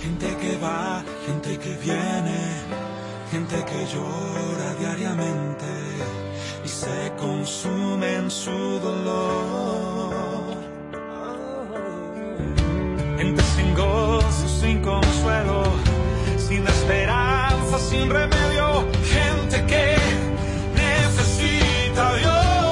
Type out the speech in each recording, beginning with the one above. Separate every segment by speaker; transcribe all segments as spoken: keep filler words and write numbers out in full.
Speaker 1: gente que va, gente que viene, gente que llora diariamente y se consume en su dolor. Gente sin gozo, sin consuelo, sin esperanza, sin remedio, gente que necesita a Dios.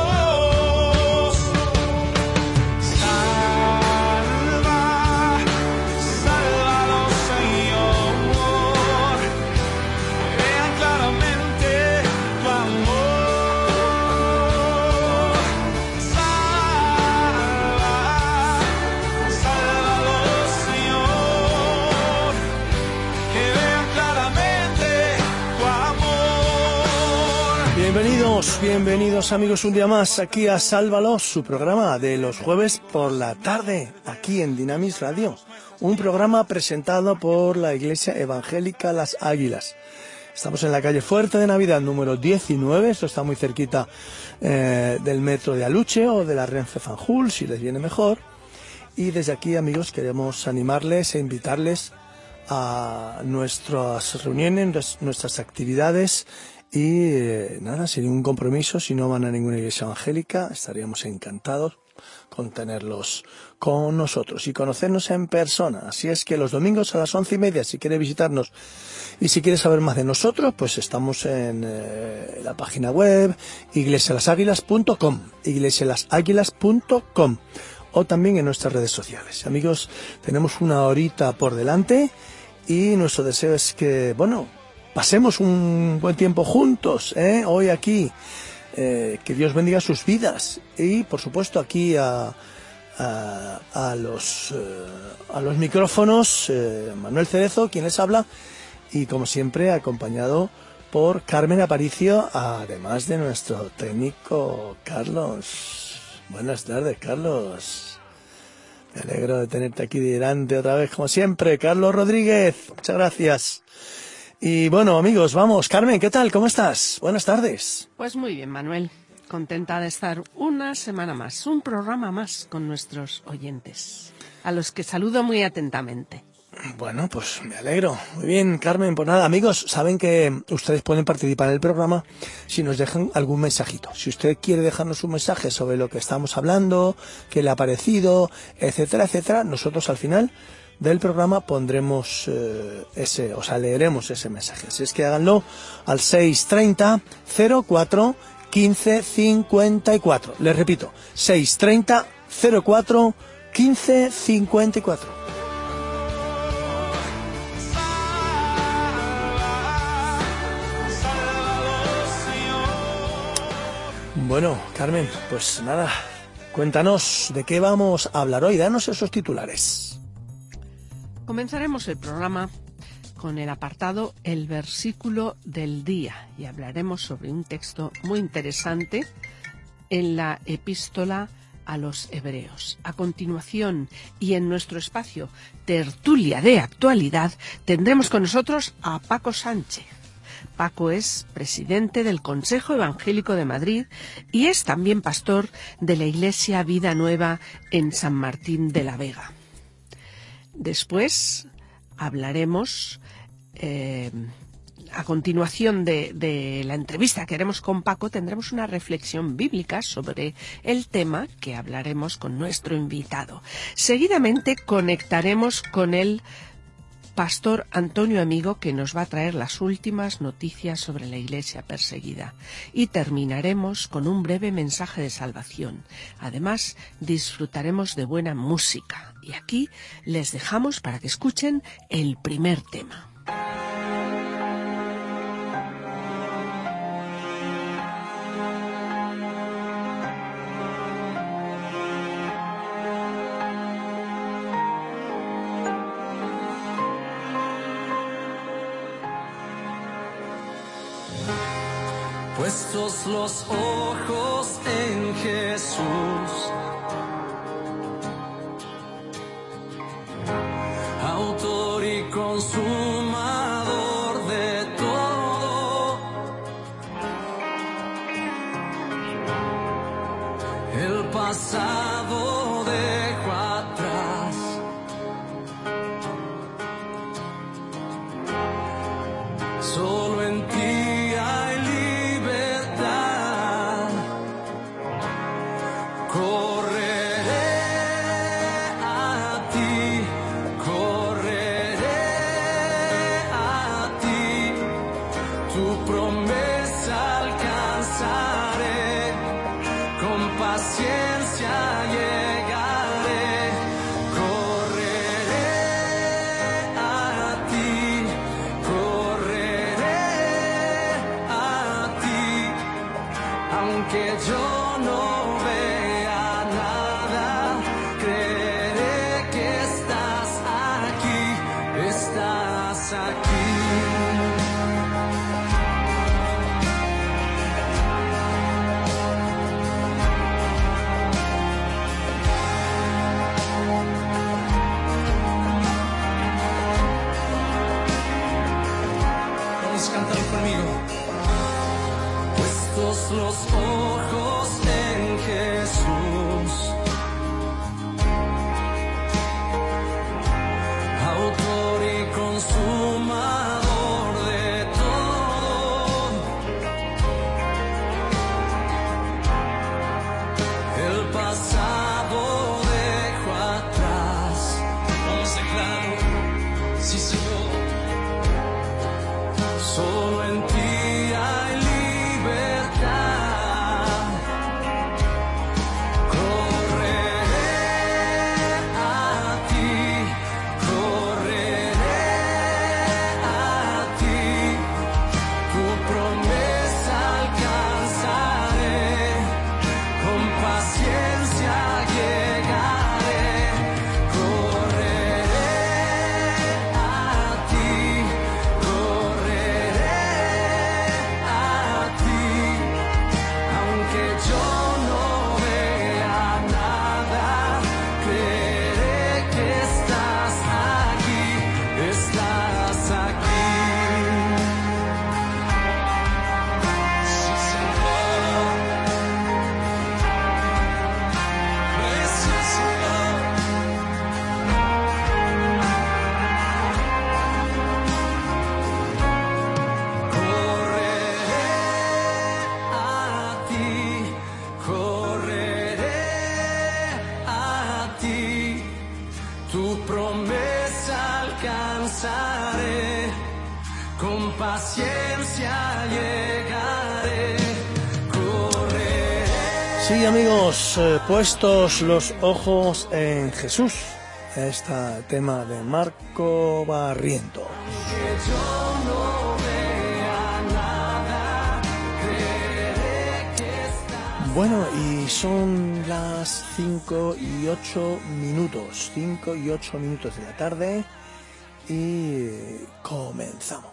Speaker 2: Bienvenidos, bienvenidos amigos un día más aquí a Sálvalos, su programa de los jueves por la tarde, aquí en Dynamis Radio. Un programa presentado por la Iglesia Evangélica Las Águilas. Estamos en la calle Fuerte de Navidad número diecinueve, esto está muy cerquita eh, del metro de Aluche o de la Renfe Fanjul, si les viene mejor. Y desde aquí, amigos, queremos animarles e invitarles a nuestras reuniones, nuestras actividades. Y eh, nada, sin ningún compromiso, si no van a ninguna iglesia evangélica, estaríamos encantados con tenerlos con nosotros y conocernos en persona. Así es que los domingos a las once y media, si quiere visitarnos y si quiere saber más de nosotros, pues estamos en eh, la página web iglesia las águilas punto com, iglesia las águilas punto com, o también en nuestras redes sociales. Amigos, tenemos una horita por delante y nuestro deseo es que, bueno, pasemos un buen tiempo juntos, ¿eh? Hoy aquí, eh, que Dios bendiga sus vidas y, por supuesto, aquí a, a, a los eh, a los micrófonos, eh, Manuel Cerezo, quien les habla, y como siempre acompañado por Carmen Aparicio, además de nuestro técnico Carlos. Buenas tardes, Carlos. Me alegro de tenerte aquí delante otra vez, como siempre, Carlos Rodríguez. Muchas gracias. Y bueno, amigos, vamos. Carmen, ¿qué tal? ¿Cómo estás? Buenas tardes.
Speaker 3: Pues muy bien, Manuel. Contenta de estar una semana más, un programa más con nuestros oyentes, a los que saludo muy atentamente.
Speaker 2: Bueno, pues me alegro. Muy bien, Carmen. Pues nada, amigos, saben que ustedes pueden participar en el programa si nos dejan algún mensajito. Si usted quiere dejarnos un mensaje sobre lo que estamos hablando, qué le ha parecido, etcétera, etcétera, nosotros al final del programa pondremos eh, ese, o sea, leeremos ese mensaje. Así es que háganlo al seis treinta cero cuatro quince cincuenta y cuatro. Les repito, seis treinta cero cuatro quince cincuenta y cuatro. Bueno, Carmen, pues nada, cuéntanos de qué vamos a hablar hoy. Danos esos titulares.
Speaker 3: Comenzaremos el programa con el apartado El versículo del día y hablaremos sobre un texto muy interesante en la epístola a los Hebreos. A continuación, y en nuestro espacio Tertulia de Actualidad, tendremos con nosotros a Paco Sánchez. Paco es presidente del Consejo Evangélico de Madrid y es también pastor de la Iglesia Vida Nueva en San Martín de la Vega. Después hablaremos, eh, a continuación de, de la entrevista que haremos con Paco, tendremos una reflexión bíblica sobre el tema que hablaremos con nuestro invitado. Seguidamente conectaremos con el pastor Antonio Amigo, que nos va a traer las últimas noticias sobre la Iglesia perseguida. Y terminaremos con un breve mensaje de salvación. Además, disfrutaremos de buena música. Y aquí les dejamos para que escuchen el primer tema.
Speaker 1: Puestos los ojos en Jesús, autor y consumador de todo, el pasado dejo atrás, Solo en ti hay libertad. Correré a ti, correré a ti. Tu promesa alcanzaré, con paciencia llegaré. Correré a ti, correré a ti, aunque yo no vea nada, creeré que estás aquí, estás aquí. Vamos a cantar conmigo. Puestos los ojos en Jesús, autor y consumador de todo, el pasado dejo atrás. Vamos a declarar, sí Señor, solo en ti hay libertad. Correré a ti, correré a ti. Tu promesa alcanzaré, con paciencia llegaré. Correré a ti, correré a ti, aunque yo no vea nada, creeré que estás aquí, estás aquí. Sí, Señor, gracias, Señor. Correré a ti, correré a ti. Tu promesa alcanzaré, con paciencia llegaré. Correré.
Speaker 2: Sí, amigos, eh, puestos los ojos en Jesús. Este tema de Marco Barriento.
Speaker 1: Que yo no vea nada, creeré que estás.
Speaker 2: Bueno, y son las cinco y ocho minutos, cinco y ocho minutos de la tarde y comenzamos.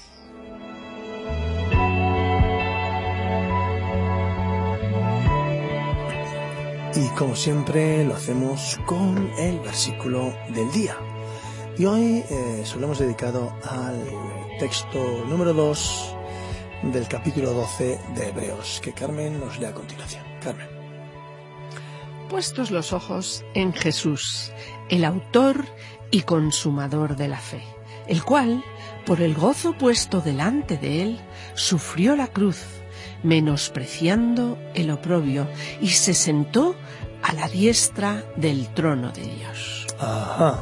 Speaker 2: Y como siempre lo hacemos con el versículo del día. Y hoy eh, se lo hemos dedicado al texto número dos del capítulo doce de Hebreos, que Carmen nos lee a continuación. Carmen.
Speaker 3: Puestos los ojos en Jesús, el autor y consumador de la fe, el cual, por el gozo puesto delante de él, sufrió la cruz, menospreciando el oprobio, y se sentó a la diestra del trono de Dios.
Speaker 2: Ajá.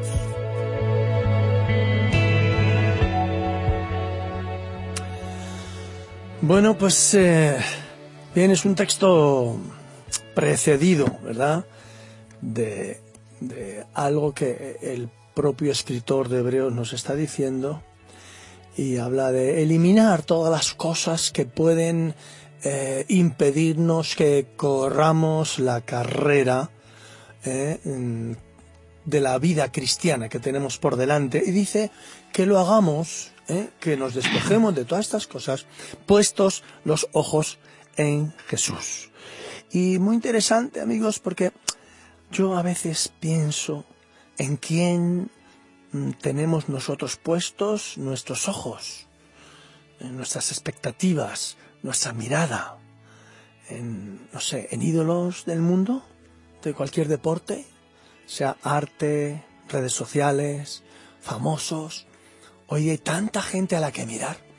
Speaker 2: Bueno, pues eh, bien, es un texto precedido, ¿verdad?, de, de algo que el propio escritor de Hebreos nos está diciendo, y habla de eliminar todas las cosas que pueden eh, impedirnos que corramos la carrera eh, de la vida cristiana que tenemos por delante, y dice que lo hagamos, eh, que nos despojemos de todas estas cosas, puestos los ojos en Jesús. Y muy interesante, amigos, porque yo a veces pienso en quién tenemos nosotros puestos nuestros ojos, en nuestras expectativas, nuestra mirada, en, no sé, en ídolos del mundo, de cualquier deporte, sea arte, redes sociales, famosos. Hoy hay tanta gente a la que mirar,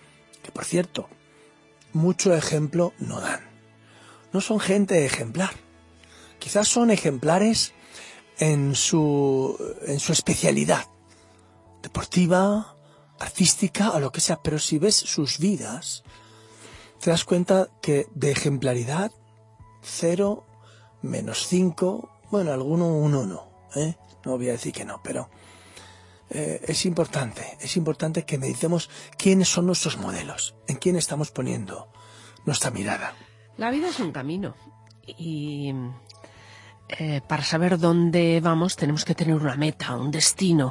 Speaker 2: que por cierto, mucho ejemplo no dan. No son gente ejemplar. Quizás son ejemplares en su, en su especialidad, deportiva, artística o lo que sea, pero si ves sus vidas, te das cuenta que de ejemplaridad, cero, menos cinco, bueno, alguno un uno, ¿eh? No voy a decir que no, pero eh, es importante, es importante que meditemos quiénes son nuestros modelos, en quién estamos poniendo nuestra mirada.
Speaker 3: La vida es un camino y eh, para saber dónde vamos tenemos que tener una meta, un destino.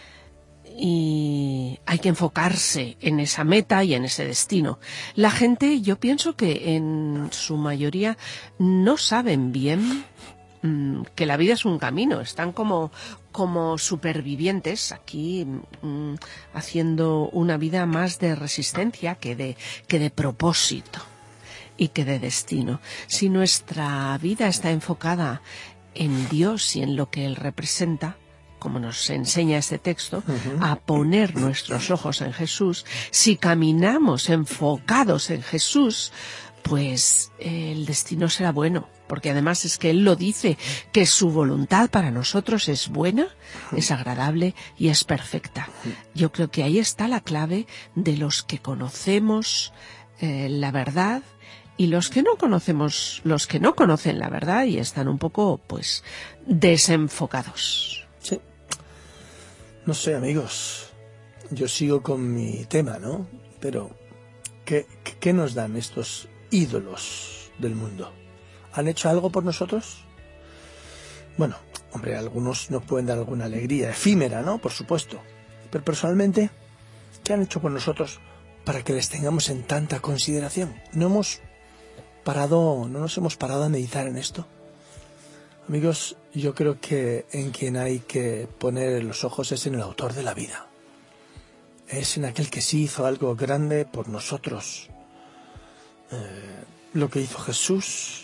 Speaker 3: Y hay que enfocarse en esa meta y en ese destino. La gente, yo pienso que en su mayoría no saben bien mmm, que la vida es un camino. Están como, como supervivientes aquí mmm, haciendo una vida más de resistencia que de, que de propósito y que de destino. Si nuestra vida está enfocada en Dios y en lo que Él representa, como nos enseña este texto, uh-huh. a poner nuestros ojos en Jesús, si caminamos enfocados en Jesús, pues eh, el destino será bueno, porque además es que Él lo dice, que su voluntad para nosotros es buena, uh-huh. es agradable y es perfecta. Uh-huh. Yo creo que ahí está la clave de los que conocemos eh, la verdad y los que no conocemos, los que no conocen la verdad y están un poco, pues, desenfocados.
Speaker 2: Sí. No sé, amigos, yo sigo con mi tema, ¿no? Pero, ¿qué, qué nos dan estos ídolos del mundo? ¿Han hecho algo por nosotros? Bueno, hombre, algunos nos pueden dar alguna alegría efímera, ¿no? Por supuesto. Pero personalmente, ¿qué han hecho por nosotros para que les tengamos en tanta consideración? ¿No hemos parado, no nos hemos parado a meditar en esto? Amigos, yo creo que en quien hay que poner los ojos es en el autor de la vida. Es en aquel que sí hizo algo grande por nosotros. Eh, lo que hizo Jesús,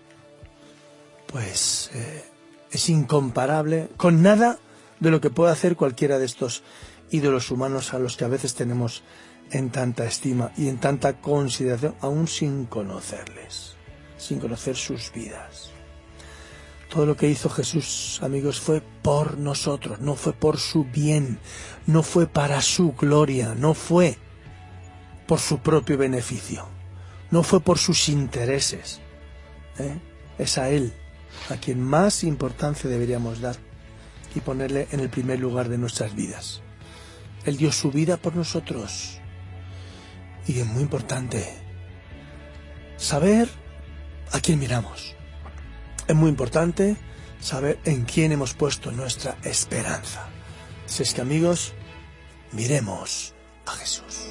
Speaker 2: pues eh, es incomparable con nada de lo que puede hacer cualquiera de estos ídolos humanos a los que a veces tenemos en tanta estima y en tanta consideración, aún sin conocerles, sin conocer sus vidas. Todo lo que hizo Jesús, amigos, fue por nosotros, no fue por su bien, no fue para su gloria, no fue por su propio beneficio, no fue por sus intereses. ¿eh? Es a Él a quien más importancia deberíamos dar y ponerle en el primer lugar de nuestras vidas. Él dio su vida por nosotros. Y es muy importante saber a quién miramos. Es muy importante saber en quién hemos puesto nuestra esperanza. Así es que, amigos, miremos a Jesús.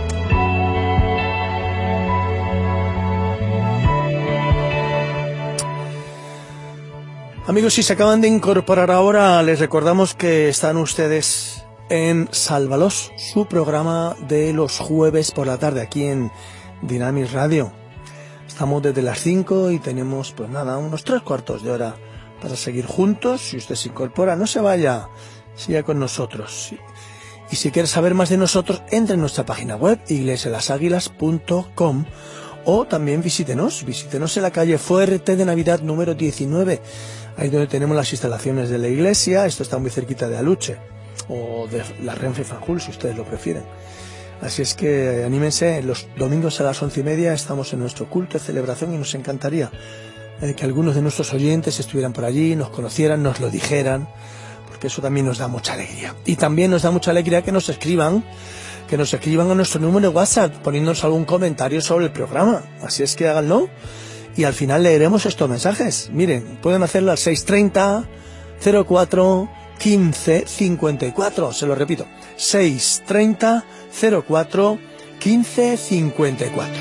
Speaker 2: Amigos, si se acaban de incorporar ahora, les recordamos que están ustedes en Sálvalos, su programa de los jueves por la tarde aquí en Dinamis Radio. Estamos desde las cinco y tenemos, pues nada, unos tres cuartos de hora para seguir juntos. Si usted se incorpora, no se vaya, siga con nosotros. Y si quiere saber más de nosotros, entre en nuestra página web, iglesia las águilas punto com, o también visítenos, visítenos en la calle Fuerte de Navidad número diecinueve, ahí donde tenemos las instalaciones de la iglesia. Esto está muy cerquita de Aluche, o de la Renfe Fanjul, si ustedes lo prefieren. Así es que anímense, los domingos a las once y media estamos en nuestro culto de celebración y nos encantaría eh, que algunos de nuestros oyentes estuvieran por allí, nos conocieran, nos lo dijeran, porque eso también nos da mucha alegría. Y también nos da mucha alegría que nos escriban, que nos escriban a nuestro número de WhatsApp, poniéndonos algún comentario sobre el programa. Así es que háganlo y al final leeremos estos mensajes. Miren, pueden hacerlo al seis treinta, cero cuatro, quince, cincuenta y cuatro, se lo repito, seis treinta, cero cuatro, quince, cincuenta y cuatro.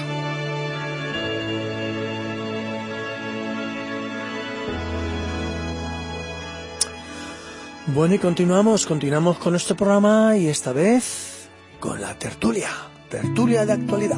Speaker 2: Bueno, y continuamos, continuamos con nuestro programa y esta vez con la tertulia, tertulia de actualidad.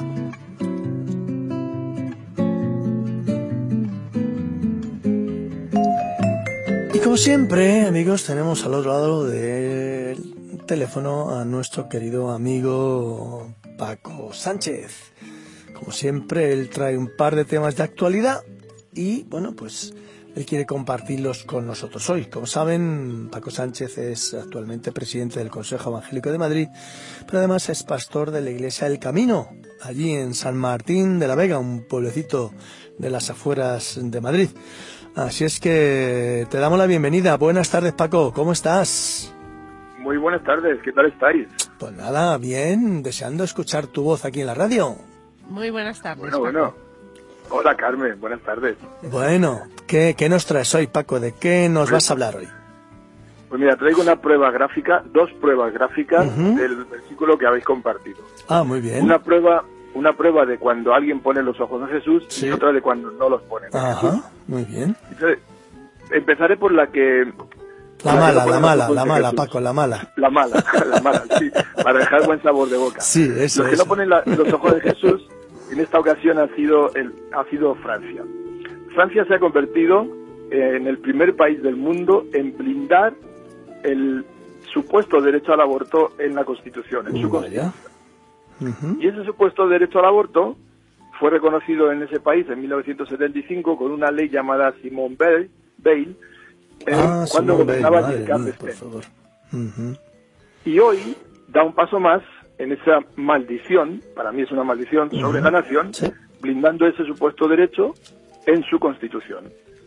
Speaker 2: Y como siempre, amigos, tenemos al otro lado del teléfono a nuestro querido amigo Paco Sánchez. Como siempre, él trae un par de temas de actualidad y, bueno, pues él quiere compartirlos con nosotros hoy. Como saben, Paco Sánchez es actualmente presidente del Consejo Evangélico de Madrid, pero además es pastor de la Iglesia del Camino, allí en San Martín de la Vega, un pueblecito de las afueras de Madrid. Así es que te damos la bienvenida. Buenas tardes, Paco, ¿cómo estás?
Speaker 4: Muy buenas tardes, ¿qué tal estáis?
Speaker 2: Pues nada, bien, deseando escuchar tu voz aquí en la radio.
Speaker 3: Muy buenas tardes,
Speaker 4: Bueno,
Speaker 3: Paco.
Speaker 4: bueno. Hola, Carmen, buenas tardes.
Speaker 2: Bueno, ¿qué, qué nos traes hoy, Paco? ¿De qué nos vas a hablar hoy?
Speaker 4: Pues mira, traigo una prueba gráfica, dos pruebas gráficas
Speaker 2: Uh-huh.
Speaker 4: del versículo que habéis compartido.
Speaker 2: Ah, muy bien.
Speaker 4: Una prueba una prueba de cuando alguien pone los ojos en Jesús
Speaker 2: Sí.
Speaker 4: y otra de cuando no los pone en Jesús.
Speaker 2: Ajá, muy bien.
Speaker 4: Entonces, empezaré por la que...
Speaker 2: La
Speaker 4: por
Speaker 2: mala,
Speaker 4: que no
Speaker 2: la
Speaker 4: pone los
Speaker 2: mala,
Speaker 4: ojos
Speaker 2: la
Speaker 4: en
Speaker 2: mala,
Speaker 4: Jesús.
Speaker 2: Paco, la mala.
Speaker 4: La mala, la mala, sí, para dejar buen sabor de boca.
Speaker 2: Sí, eso,
Speaker 4: Los que
Speaker 2: eso.
Speaker 4: no ponen la- los ojos en Jesús, en esta ocasión ha sido, el, ha sido Francia. Francia se ha convertido eh, en el primer país del mundo en blindar el supuesto derecho al aborto en la Constitución, en su
Speaker 2: Vaya.
Speaker 4: Constitución.
Speaker 2: Ujú.
Speaker 4: Y ese supuesto derecho al aborto fue reconocido en ese país en mil novecientos setenta y cinco con una ley llamada Simone Veil, Veil eh,
Speaker 2: Ah,
Speaker 4: cuando
Speaker 2: Simone Veil,
Speaker 4: gobernaba
Speaker 2: madre
Speaker 4: Giscard
Speaker 2: mía, por
Speaker 4: d'Estaing.
Speaker 2: favor. Ujú.
Speaker 4: Y hoy da un paso más en esa maldición, para mí es una maldición, sobre
Speaker 2: Ujú.
Speaker 4: la nación,
Speaker 2: Sí.
Speaker 4: blindando ese supuesto derecho en su constitución.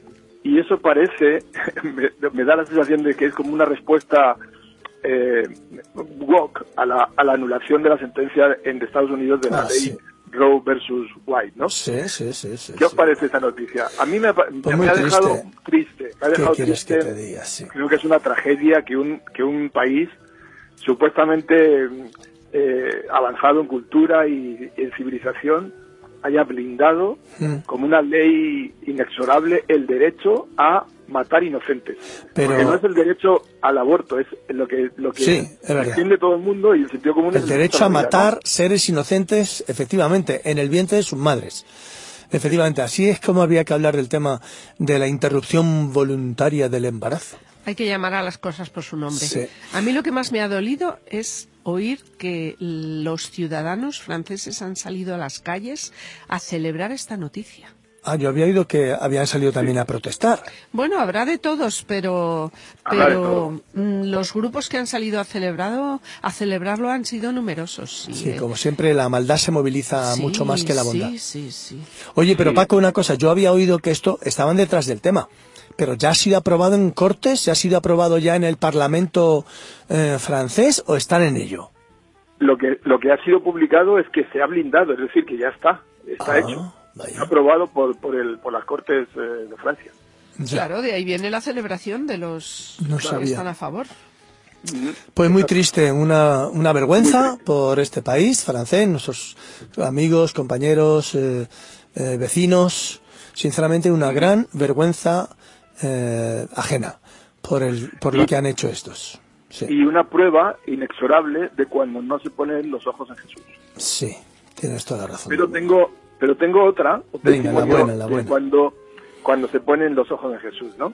Speaker 4: Y eso parece, me, me da la sensación de que es como una respuesta eh, woke a la, a la anulación de la sentencia en de Estados Unidos de la
Speaker 2: Ah,
Speaker 4: ley
Speaker 2: sí.
Speaker 4: Roe versus Wade, ¿no?
Speaker 2: Sí, sí, sí, sí.
Speaker 4: ¿Qué os
Speaker 2: sí.
Speaker 4: parece esa noticia? A mí me, ha pa-
Speaker 2: Pues
Speaker 4: me
Speaker 2: muy
Speaker 4: ha dejado
Speaker 2: triste.
Speaker 4: triste. Me ha
Speaker 2: ¿Qué
Speaker 4: dejado
Speaker 2: quieres que
Speaker 4: triste.
Speaker 2: te diga? Sí.
Speaker 4: Creo que es una tragedia que un, que un país supuestamente eh, avanzado en cultura y en civilización haya blindado
Speaker 2: Mm.
Speaker 4: como una ley inexorable el derecho a matar inocentes.
Speaker 2: Pero-
Speaker 4: Porque no es el derecho al aborto, es lo que lo que
Speaker 2: Sí, es verdad.
Speaker 4: entiende todo el mundo y el sentido común es
Speaker 2: El derecho a
Speaker 4: la vida, ¿no?
Speaker 2: matar seres inocentes, efectivamente, en el vientre de sus madres. Efectivamente, así es como habría que hablar del tema de la interrupción voluntaria del embarazo.
Speaker 3: Hay que llamar a las cosas por su nombre.
Speaker 2: Sí.
Speaker 3: A mí lo que más me ha dolido es oír que los ciudadanos franceses han salido a las calles a celebrar esta noticia.
Speaker 2: Ah, yo había oído que habían salido también a protestar.
Speaker 3: Bueno, habrá de todos, pero,
Speaker 4: Habrá de
Speaker 3: pero
Speaker 4: todo.
Speaker 3: mm, los grupos que han salido a celebrado, a celebrarlo han sido numerosos. Sí,
Speaker 2: Sí,
Speaker 3: eh.
Speaker 2: como siempre, la maldad se moviliza
Speaker 3: Sí,
Speaker 2: mucho más que la bondad.
Speaker 3: Sí, sí, sí.
Speaker 2: Oye, pero
Speaker 4: Sí.
Speaker 2: Paco, una cosa, yo había oído que esto estaban detrás del tema, pero ¿ya ha sido aprobado en Cortes? ¿Ya ha sido aprobado ya en el Parlamento eh, francés o están en ello?
Speaker 4: Lo que lo que ha sido publicado es que se ha blindado, es decir, que ya está, está
Speaker 2: Ah,
Speaker 4: hecho.
Speaker 2: vaya.
Speaker 4: Aprobado por por el por las Cortes eh, de Francia.
Speaker 2: Ya.
Speaker 3: Claro, de ahí viene la celebración de los
Speaker 2: No
Speaker 3: que
Speaker 2: sabía.
Speaker 3: están a favor.
Speaker 2: Pues muy triste, una, una vergüenza por este país francés, nuestros amigos, compañeros, eh, eh, vecinos, sinceramente una gran vergüenza eh, ajena por el por lo que han hecho estos. Sí,
Speaker 4: Y una prueba inexorable de cuando no se ponen los ojos en Jesús.
Speaker 2: sí, tienes toda la razón.
Speaker 4: Pero tengo pero tengo otra, un
Speaker 2: Venga, la
Speaker 4: testimonio
Speaker 2: buena, la
Speaker 4: de
Speaker 2: buena.
Speaker 4: cuando cuando se ponen los ojos en Jesús, ¿no?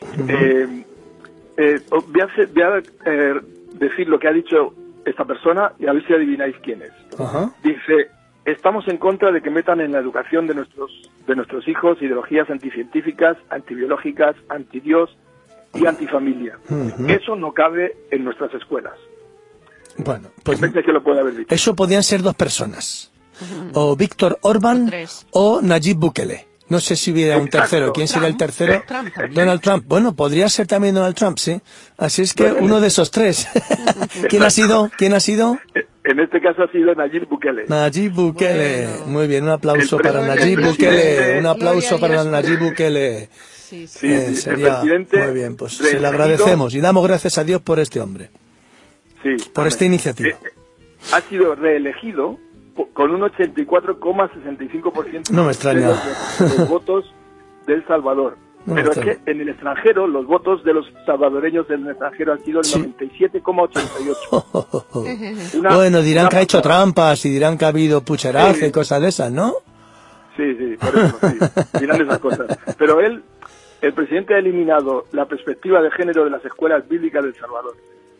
Speaker 4: Eh, eh, os voy a, hacer- voy a, eh, decir lo que ha dicho esta persona y a ver si adivináis quién es.
Speaker 2: Ajá.
Speaker 4: Dice, estamos en contra de que metan en la educación de nuestros de nuestros hijos ideologías anticientíficas, antibiológicas, antidios y antifamilia.
Speaker 2: Ujú.
Speaker 4: Eso no cabe en nuestras escuelas.
Speaker 2: Bueno, pues
Speaker 4: Pensé que lo puede haber dicho.
Speaker 2: eso podían ser dos personas, o Víctor Orbán
Speaker 3: O tres.
Speaker 2: o Nayib Bukele. No sé si hubiera un
Speaker 4: Exacto.
Speaker 2: tercero. ¿Quién sería el
Speaker 3: Trump.
Speaker 2: tercero?
Speaker 3: Trump también.
Speaker 2: Donald Trump. Bueno, podría ser también Donald Trump, sí. Así es que uno de esos tres. ¿Quién ha sido? ¿Quién ha sido?
Speaker 4: En este caso ha sido Nayib Bukele.
Speaker 2: Nayib Bukele.
Speaker 3: Bueno.
Speaker 2: Muy bien, un aplauso
Speaker 4: El
Speaker 2: para
Speaker 4: presidente-
Speaker 2: Nayib
Speaker 4: el
Speaker 2: Bukele.
Speaker 4: presidente-
Speaker 2: Un aplauso
Speaker 3: Gloria a
Speaker 2: para
Speaker 3: Dios.
Speaker 2: Nayib Bukele.
Speaker 3: Sí, sí.
Speaker 4: Sí,
Speaker 2: Eh,
Speaker 4: sí, el
Speaker 2: sería
Speaker 4: presidente
Speaker 2: muy bien, pues se le
Speaker 4: reelegido-
Speaker 2: agradecemos y damos gracias a Dios por este hombre,
Speaker 4: Sí,
Speaker 2: por esta
Speaker 4: amén.
Speaker 2: iniciativa.
Speaker 4: Eh, ha sido reelegido po- con un ochenta y cuatro coma sesenta y cinco por ciento
Speaker 2: No me extraña.
Speaker 4: de los, de los votos de El Salvador.
Speaker 2: No me
Speaker 4: Pero es
Speaker 2: extraña.
Speaker 4: que en el extranjero, los votos de los salvadoreños en el extranjero han sido el
Speaker 2: Sí.
Speaker 4: noventa y siete coma ochenta y ocho. Una-
Speaker 2: Bueno, dirán
Speaker 4: una
Speaker 2: que ha hecho
Speaker 4: pasada.
Speaker 2: trampas y dirán que ha habido pucherazo
Speaker 4: Sí.
Speaker 2: y cosas de esas, ¿no?
Speaker 4: Sí, sí, por eso, sí. Dirán esas cosas. Pero él, el presidente ha eliminado la perspectiva de género de las escuelas bíblicas de El Salvador.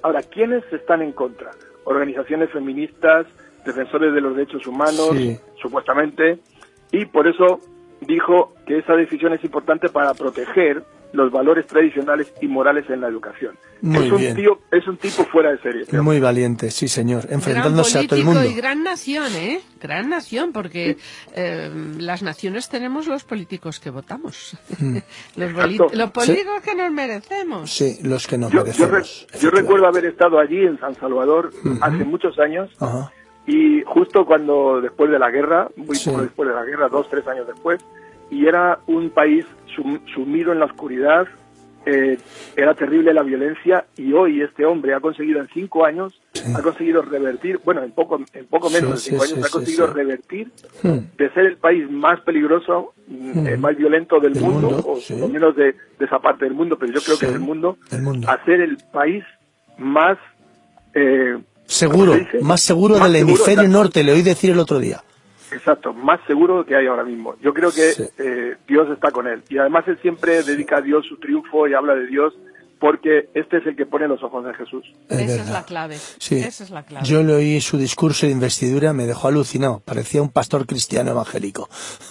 Speaker 4: Ahora, ¿quiénes están en contra? Organizaciones feministas, defensores de los derechos humanos, sí. supuestamente, y por eso dijo que esa decisión es importante para proteger los valores tradicionales y morales en la educación.
Speaker 2: Muy
Speaker 4: es un
Speaker 2: bien.
Speaker 4: tío, es un tipo fuera de serie. Creo.
Speaker 2: Muy valiente, sí señor, enfrentándose a todo el mundo.
Speaker 3: Y gran nación, ¿eh? Gran nación, porque eh, las naciones tenemos los políticos que votamos. Mm. los, los políticos sí. que nos merecemos.
Speaker 2: Sí, los que nos
Speaker 4: yo,
Speaker 2: merecemos.
Speaker 4: Yo, re, yo recuerdo haber estado allí en San Salvador uh-huh. hace muchos años.
Speaker 2: Uh-huh.
Speaker 4: Y justo cuando, después de la guerra, muy
Speaker 2: sí.
Speaker 4: poco después de la guerra, dos, tres años después, y era un país sum, sumido en la oscuridad, eh, era terrible la violencia, y hoy este hombre ha conseguido en cinco años, sí. ha conseguido revertir, bueno, en poco en poco menos
Speaker 2: sí,
Speaker 4: de cinco
Speaker 2: sí,
Speaker 4: años,
Speaker 2: sí,
Speaker 4: ha conseguido
Speaker 2: sí.
Speaker 4: revertir
Speaker 2: hmm.
Speaker 4: de ser el país más peligroso, hmm. eh, más violento del, del mundo, mundo, o sí. por lo menos de, de esa parte del mundo, pero yo creo sí. que es el mundo,
Speaker 2: el mundo,
Speaker 4: a ser el país más... Eh,
Speaker 2: seguro, más seguro más del seguro, hemisferio exacto. norte, le oí decir el otro día.
Speaker 4: Exacto, más seguro que hay ahora mismo. Yo creo que sí. eh, Dios está con él. Y además él siempre dedica a Dios su triunfo y habla de Dios, porque este es el que pone los ojos en Jesús.
Speaker 3: Es Esa verdad. es la clave.
Speaker 2: Sí.
Speaker 3: Esa es la clave.
Speaker 2: Yo le oí su discurso de investidura, me dejó alucinado. Parecía un pastor cristiano evangélico.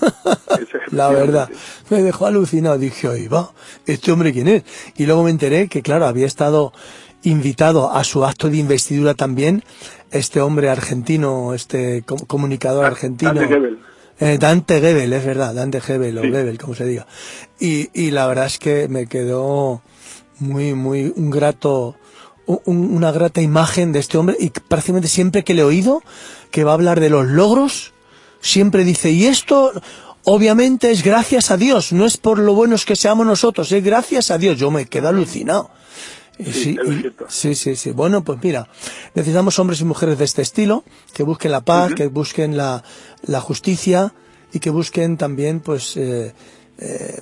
Speaker 2: La verdad, me dejó alucinado. Dije, oye, va, ¿este hombre quién es? Y luego me enteré que, claro, había estado invitado a su acto de investidura también este hombre argentino, este comunicador argentino.
Speaker 4: Dante Gebel.
Speaker 2: Eh, Dante Gebel, es verdad, Dante Gebel o
Speaker 4: sí.
Speaker 2: Gebel, como se diga. Y, y la verdad es que me quedó muy, muy, un grato, un, una grata imagen de este hombre, y prácticamente siempre que le he oído que va a hablar de los logros, siempre dice, y esto obviamente es gracias a Dios, no es por lo buenos que seamos nosotros, es gracias a Dios. Yo me quedo alucinado.
Speaker 4: Sí,
Speaker 2: sí, y, sí, sí, sí. Bueno, pues mira, necesitamos hombres y mujeres de este estilo, que busquen la paz, uh-huh. que busquen la, la justicia y que busquen también, pues, eh, eh,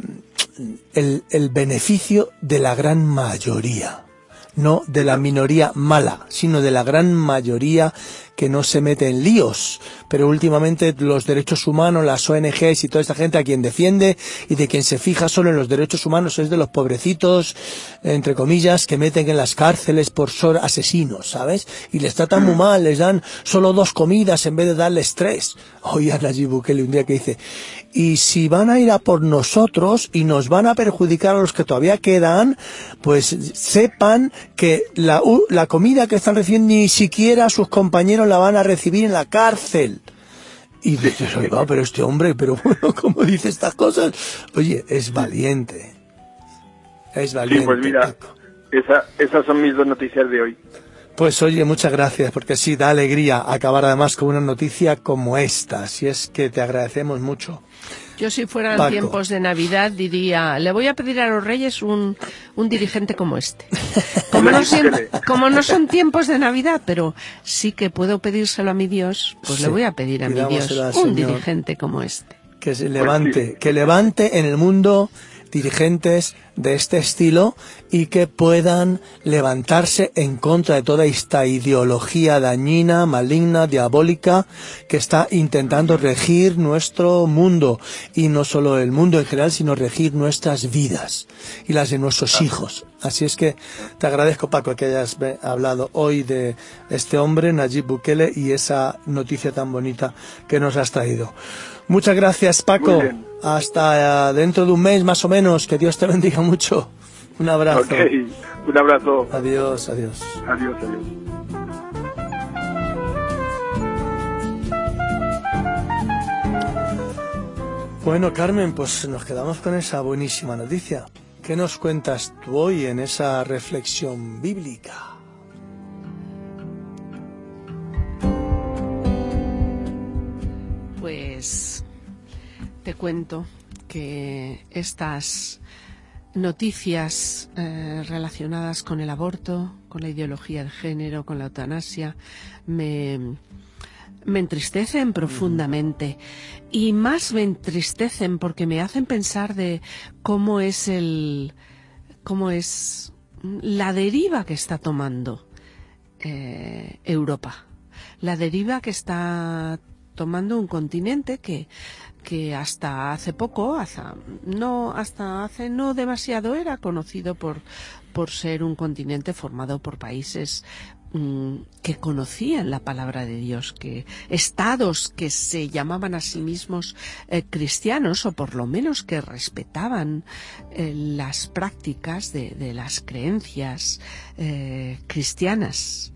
Speaker 2: el, el beneficio de la gran mayoría. No de la minoría mala, sino de la gran mayoría que no se mete en líos. Pero últimamente los derechos humanos, las O N Ges y toda esta gente a quien defiende y de quien se fija solo en los derechos humanos es de los pobrecitos, entre comillas, que meten en las cárceles por ser asesinos, ¿sabes? Y les tratan muy mal, les dan solo dos comidas en vez de darles tres. Oí a Nayib Bukele un día que dice, y si van a ir a por nosotros y nos van a perjudicar a los que todavía quedan, pues sepan que la, la comida que están recibiendo ni siquiera sus compañeros la van a recibir en la cárcel. Y dices, oiga, pero este hombre, pero bueno, ¿cómo dice estas cosas? Oye, es valiente. Es valiente.
Speaker 4: Sí, pues mira, esa, esas son mis dos noticias de hoy.
Speaker 2: Pues oye, muchas gracias, porque sí, da alegría acabar además con una noticia como esta. Así es que te agradecemos mucho.
Speaker 3: Yo si fueran
Speaker 2: Paco.
Speaker 3: tiempos de Navidad diría, le voy a pedir a los Reyes un, un dirigente como este. Como no, son, como no son tiempos de Navidad, pero sí que puedo pedírselo a mi Dios, pues sí, le voy a pedir a mi Dios un dirigente como este.
Speaker 2: Que se levante, que levante en el mundo dirigentes de este estilo y que puedan levantarse en contra de toda esta ideología dañina, maligna, diabólica que está intentando regir nuestro mundo, y no solo el mundo en general, sino regir nuestras vidas y las de nuestros hijos. Así es que te agradezco, Paco, que hayas hablado hoy de este hombre, Nayib Bukele, y esa noticia tan bonita que nos has traído. Muchas gracias, Paco. Hasta dentro de un mes, más o menos. Que Dios te bendiga mucho. Un abrazo.
Speaker 4: Okay. Un abrazo.
Speaker 2: Adiós, adiós.
Speaker 4: Adiós, adiós.
Speaker 2: Bueno, Carmen, pues nos quedamos con esa buenísima noticia. ¿Qué nos cuentas tú hoy en esa reflexión bíblica?
Speaker 3: Pues te cuento que estas noticias eh, relacionadas con el aborto, con la ideología de género, con la eutanasia, me, me entristecen profundamente. Y más me entristecen porque me hacen pensar de cómo es el, cómo es la deriva que está tomando eh, Europa, la deriva que está tomando un continente que que hasta hace poco, hasta no hasta hace no demasiado, era conocido por por ser un continente formado por países mmm, que conocían la palabra de Dios, que estados que se llamaban a sí mismos eh, cristianos, o por lo menos que respetaban eh, las prácticas de, de las creencias eh, cristianas.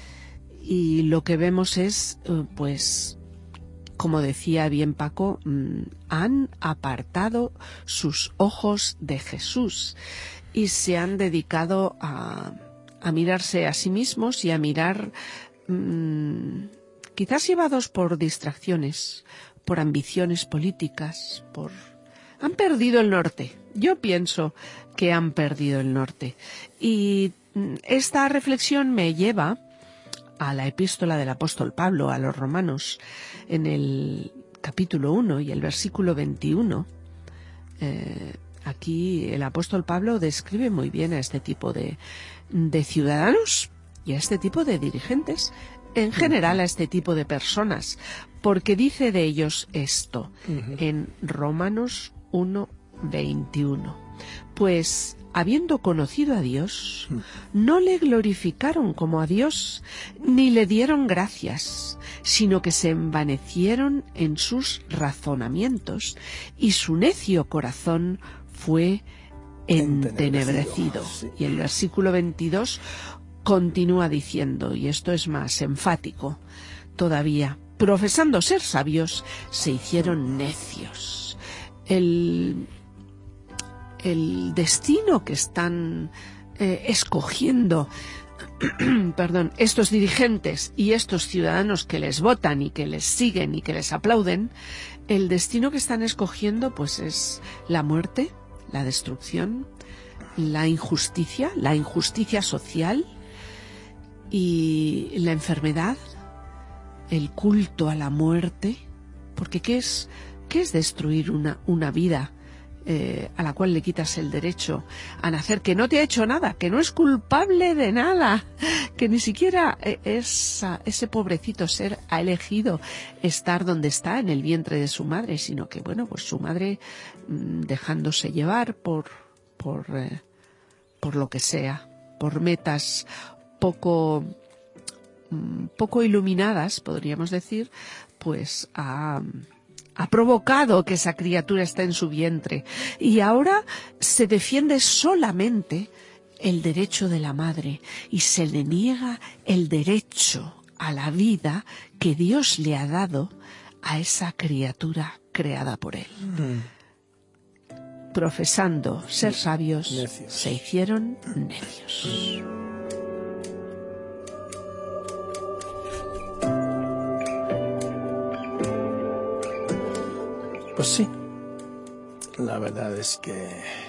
Speaker 3: Y lo que vemos es, eh, pues, como decía bien Paco, mmm, han apartado sus ojos de Jesús y se han dedicado a, a mirarse a sí mismos y a mirar, mmm, quizás llevados por distracciones, por ambiciones políticas, por... han perdido el norte. Yo pienso que han perdido el norte. Y esta reflexión me lleva a la epístola del apóstol Pablo a los romanos, en el capítulo uno y el versículo veintiuno. Eh, aquí el apóstol Pablo describe muy bien a este tipo de, de ciudadanos y a este tipo de dirigentes, en general a este tipo de personas, porque dice de ellos esto uh-huh. en Romanos uno veintiuno. Pues, habiendo conocido a Dios, no le glorificaron como a Dios, ni le dieron gracias, sino que se envanecieron en sus razonamientos, y su necio corazón fue entenebrecido. Sí. Y el versículo veintidós continúa diciendo, y esto es más enfático todavía, profesando ser sabios, se hicieron necios. El... el destino que están eh, escogiendo perdón, estos dirigentes y estos ciudadanos que les votan y que les siguen y que les aplauden, el destino que están escogiendo pues es la muerte, la destrucción, la injusticia, la injusticia social y la enfermedad, el culto a la muerte, porque ¿qué es, qué es destruir una, una vida Eh, a la cual le quitas el derecho a nacer, que no te ha hecho nada, que no es culpable de nada, que ni siquiera esa, ese pobrecito ser ha elegido estar donde está, en el vientre de su madre, sino que, bueno, pues su madre mmm, dejándose llevar por, por, eh, por lo que sea, por metas poco, mmm, poco iluminadas, podríamos decir, pues a... ha provocado que esa criatura esté en su vientre, y ahora se defiende solamente el derecho de la madre y se le niega el derecho a la vida que Dios le ha dado a esa criatura creada por él. Mm. Profesando ser sabios, necios. Se hicieron necios.
Speaker 2: Pues sí, la verdad es que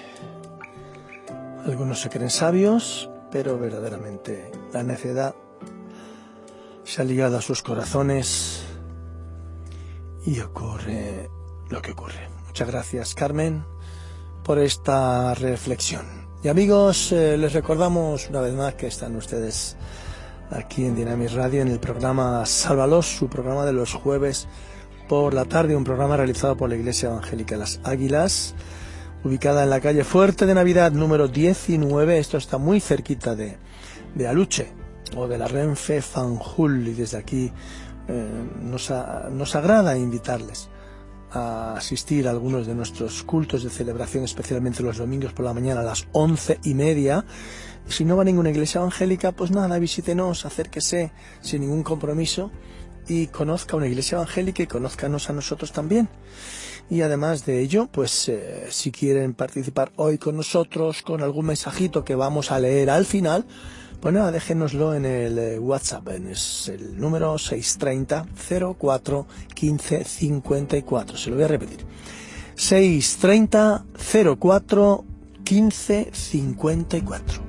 Speaker 2: algunos se creen sabios, pero verdaderamente la necedad se ha ligado a sus corazones y ocurre lo que ocurre. Muchas gracias, Carmen, por esta reflexión. Y amigos, eh, les recordamos una vez más que están ustedes aquí en Dinamis Radio en el programa Sálvalos, su programa de los jueves por la tarde, un programa realizado por la Iglesia Evangélica Las Águilas, ubicada en la calle Fuerte de Navidad número diecinueve. Esto está muy cerquita de, de Aluche o de la Renfe Fanjul, y desde aquí eh, nos, a, nos agrada invitarles a asistir a algunos de nuestros cultos de celebración, especialmente los domingos por la mañana a las once y media. Si no va a ninguna iglesia evangélica, pues nada, visítenos, acérquese sin ningún compromiso y conozca una iglesia evangélica y conózcanos a nosotros también. Y además de ello, pues eh, si quieren participar hoy con nosotros con algún mensajito que vamos a leer al final, pues nada, déjenoslo en el eh, WhatsApp, es el número seis treinta, cero cuatro, quince cincuenta y cuatro. Se lo voy a repetir. seis treinta, cero cuatro, quince cincuenta y cuatro.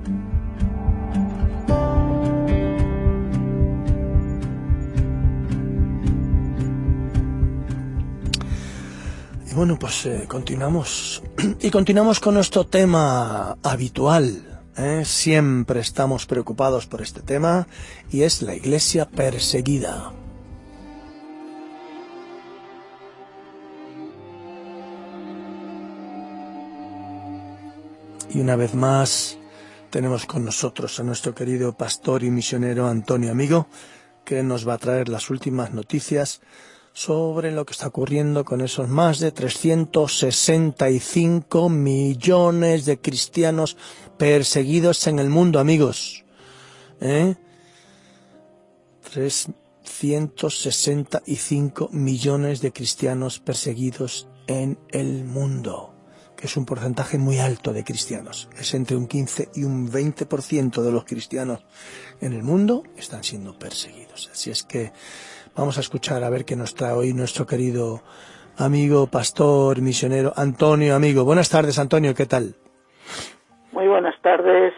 Speaker 2: Y bueno, pues eh, continuamos. Y continuamos con nuestro tema habitual. ¿eh? Siempre estamos preocupados por este tema, y es la iglesia perseguida. Y una vez más tenemos con nosotros a nuestro querido pastor y misionero Antonio Amigo, que nos va a traer las últimas noticias sobre lo que está ocurriendo con esos más de trescientos sesenta y cinco millones de cristianos perseguidos en el mundo, amigos. ¿Eh? trescientos sesenta y cinco millones de cristianos perseguidos en el mundo, que es un porcentaje muy alto de cristianos. Es entre un quince y un veinte por ciento de los cristianos en el mundo están siendo perseguidos. Así es que vamos a escuchar a ver qué nos trae hoy nuestro querido amigo, pastor, misionero Antonio Amigo. Buenas tardes, Antonio, ¿qué tal?
Speaker 5: Muy buenas tardes.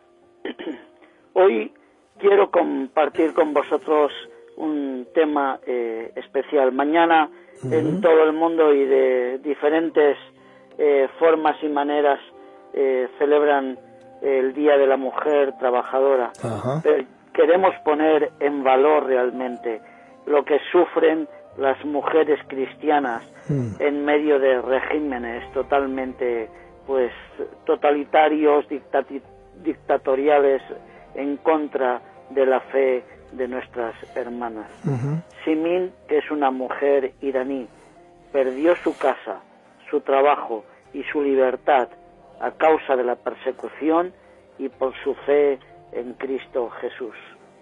Speaker 5: Hoy quiero compartir con vosotros un tema eh, especial. Mañana uh-huh. en todo el mundo y de diferentes eh, formas y maneras eh, celebran el Día de la Mujer Trabajadora. Uh-huh. Pero queremos poner en valor realmente lo que sufren las mujeres cristianas uh-huh. en medio de regímenes totalmente pues totalitarios, dictati- dictatoriales en contra de la fe de nuestras hermanas. Uh-huh. Simin, que es una mujer iraní, perdió su casa, su trabajo y su libertad a causa de la persecución y por su fe en Cristo Jesús.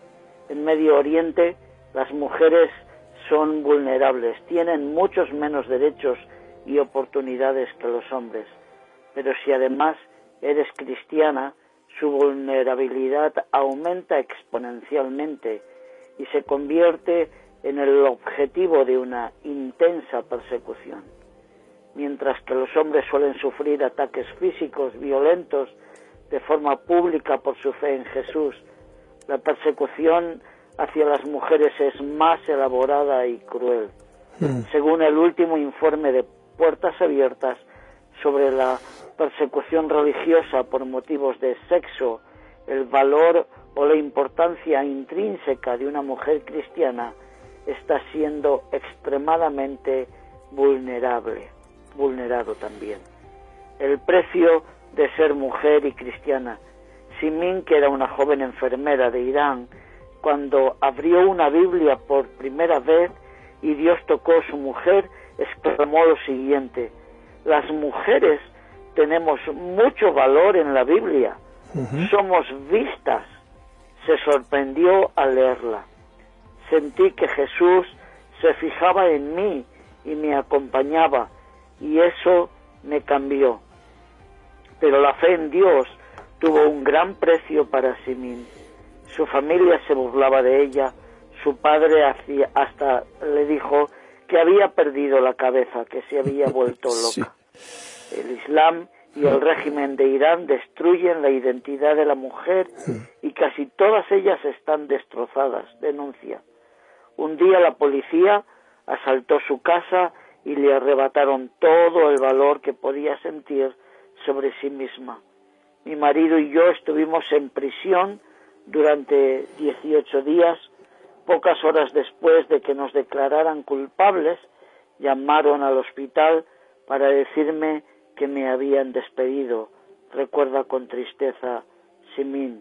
Speaker 5: En Medio Oriente, las mujeres son vulnerables, tienen muchos menos derechos y oportunidades que los hombres, pero si además eres cristiana, su vulnerabilidad aumenta exponencialmente y se convierte en el objetivo de una intensa persecución. Mientras que los hombres suelen sufrir ataques físicos violentos de forma pública por su fe en Jesús, la persecución hacia las mujeres es más elaborada y cruel. Mm. Según el último informe de Puertas Abiertas sobre la persecución religiosa por motivos de sexo, el valor o la importancia intrínseca de una mujer cristiana está siendo extremadamente vulnerable, vulnerado también. El precio de ser mujer y cristiana. Simin, que era una joven enfermera de Irán, cuando abrió una Biblia por primera vez y Dios tocó a su mujer, exclamó lo siguiente: las mujeres tenemos mucho valor en la Biblia, uh-huh. somos vistas. Se sorprendió al leerla. Sentí que Jesús se fijaba en mí y me acompañaba, y eso me cambió. Pero la fe en Dios tuvo un gran precio para Simin. Su familia se burlaba de ella, su padre hacía, hasta le dijo que había perdido la cabeza, que se había vuelto loca. Sí. El Islam y el régimen de Irán destruyen la identidad de la mujer y casi todas ellas están destrozadas, denuncia. Un día la policía asaltó su casa y le arrebataron todo el valor que podía sentir sobre sí misma. Mi marido y yo estuvimos en prisión durante dieciocho días. Pocas horas después de que nos declararan culpables, llamaron al hospital para decirme que me habían despedido, recuerda con tristeza Simin.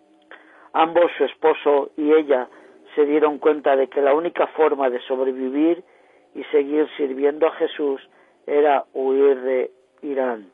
Speaker 5: Ambos, su esposo y ella, se dieron cuenta de que la única forma de sobrevivir y seguir sirviendo a Jesús era huir de Irán.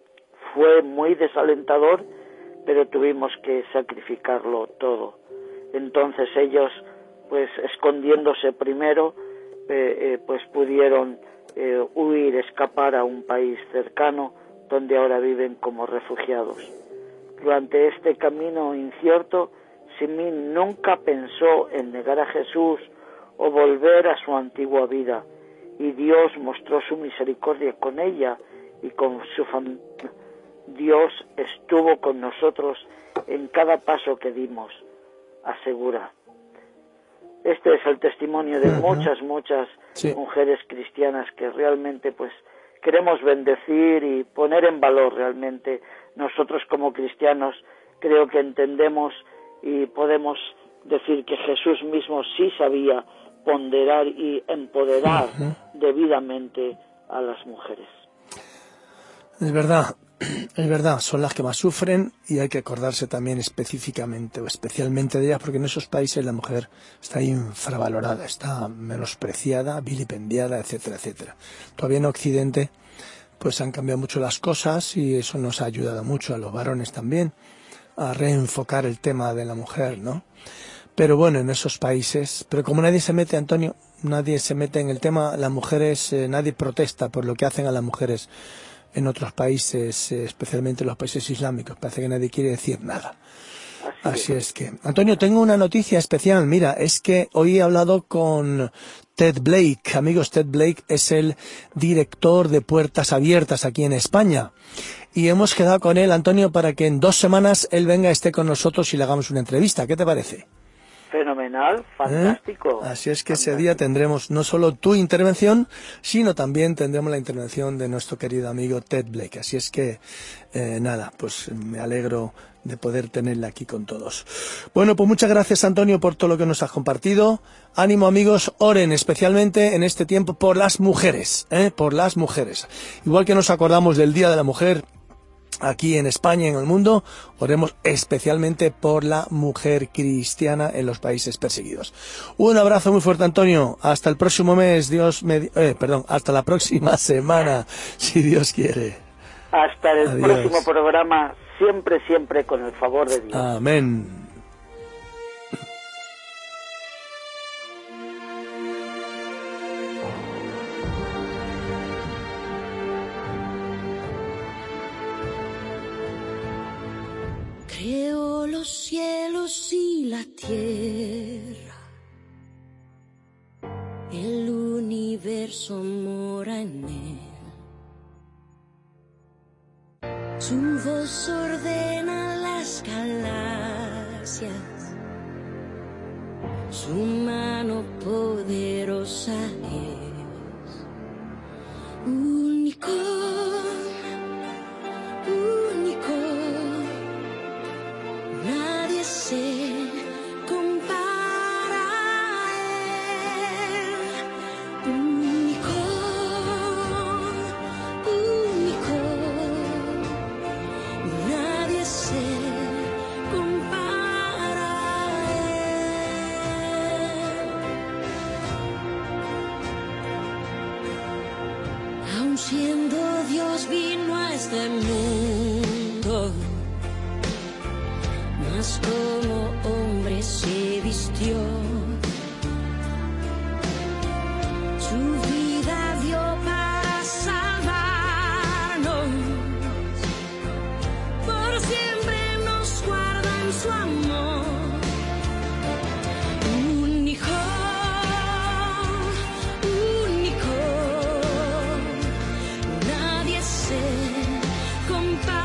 Speaker 5: Fue muy desalentador, pero tuvimos que sacrificarlo todo. Entonces ellos, pues escondiéndose primero, eh, eh, pues pudieron eh, huir, escapar a un país cercano, donde ahora viven como refugiados. Durante este camino incierto, Simin nunca pensó en negar a Jesús o volver a su antigua vida, y Dios mostró su misericordia con ella y con su familia. Dios estuvo con nosotros en cada paso que dimos, asegura. Este es el testimonio de uh-huh. muchas, muchas sí. mujeres cristianas que realmente pues queremos bendecir y poner en valor realmente. Nosotros como cristianos creo que entendemos y podemos decir que Jesús mismo sí sabía ponderar y empoderar uh-huh. debidamente a las mujeres.
Speaker 2: Es verdad, Es verdad, son las que más sufren y hay que acordarse también específicamente o especialmente de ellas porque en esos países la mujer está infravalorada, está menospreciada, vilipendiada, etcétera, etcétera. Todavía en Occidente pues han cambiado mucho las cosas y eso nos ha ayudado mucho a los varones también a reenfocar el tema de la mujer, ¿no? Pero bueno, en esos países, pero como nadie se mete, Antonio, nadie se mete en el tema, las mujeres, eh, nadie protesta por lo que hacen a las mujeres en otros países, eh, especialmente los países islámicos, parece que nadie quiere decir nada. Así es que, Antonio, tengo una noticia especial. Mira, es que hoy he hablado con Ted Blake. Amigos, Ted Blake es el director de Puertas Abiertas aquí en España. Y hemos quedado con él, Antonio, para que en dos semanas él venga, esté con nosotros y le hagamos una entrevista. ¿Qué te parece?
Speaker 5: Fenomenal, fantástico.
Speaker 2: ¿Eh? Así es que
Speaker 5: fantástico.
Speaker 2: Ese día tendremos no solo tu intervención, sino también tendremos la intervención de nuestro querido amigo Ted Blake. Así es que, eh, nada, pues me alegro de poder tenerle aquí con todos. Bueno, pues muchas gracias, Antonio, por todo lo que nos has compartido. Ánimo, amigos, oren especialmente en este tiempo por las mujeres, ¿eh? por las mujeres. Igual que nos acordamos del Día de la Mujer aquí en España y en el mundo, oremos especialmente por la mujer cristiana en los países perseguidos. Un abrazo muy fuerte, Antonio. Hasta el próximo mes, Dios me... Eh, perdón, hasta la próxima semana, si Dios quiere.
Speaker 5: Hasta el
Speaker 2: Adiós.
Speaker 5: próximo programa, siempre, siempre con el favor de Dios.
Speaker 2: Amén.
Speaker 6: Creó los cielos y la tierra, el universo mora en él. Su voz ordena las galaxias, su mano poderosa es único, único. Nadie se compara a él. Único, único. Nadie se compara a él. Aun siendo Dios vino a este mundo, mas como hombre se vistió, su vida dio para salvarnos, por siempre nos guarda en su amor. Único, único, nadie se compara.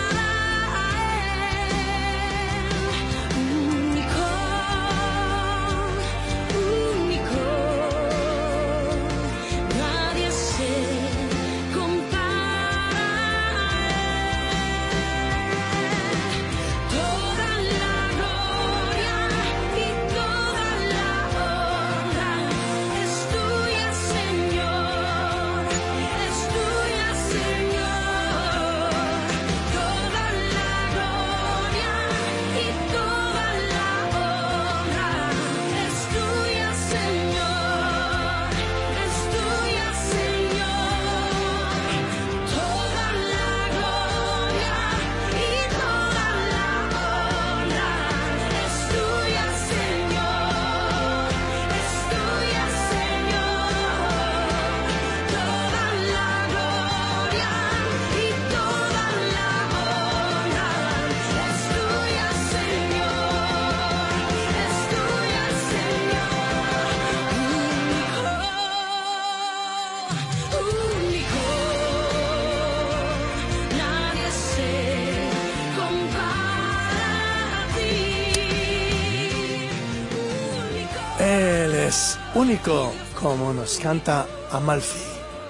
Speaker 2: Él es único, como nos canta Amalfi.